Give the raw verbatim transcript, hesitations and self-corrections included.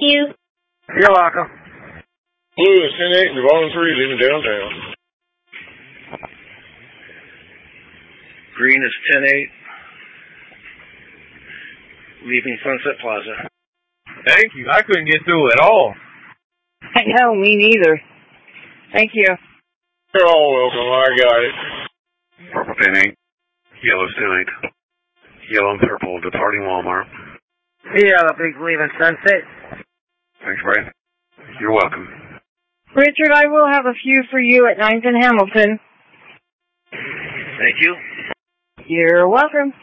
you. You're welcome. Blue is ten eight, Devon three, leaving downtown. Green is ten eight, leaving Sunset Plaza. Thank you. I couldn't get through at all. I know, me neither. Thank you. You're all welcome. I got it. Purple ten eight, yellow ten eight, yellow and purple departing Walmart. Yeah, the big leaving Sunset. Thanks, Brad. You're welcome. Richard, I will have a few for you at ninth and Hamilton. Thank you. You're welcome.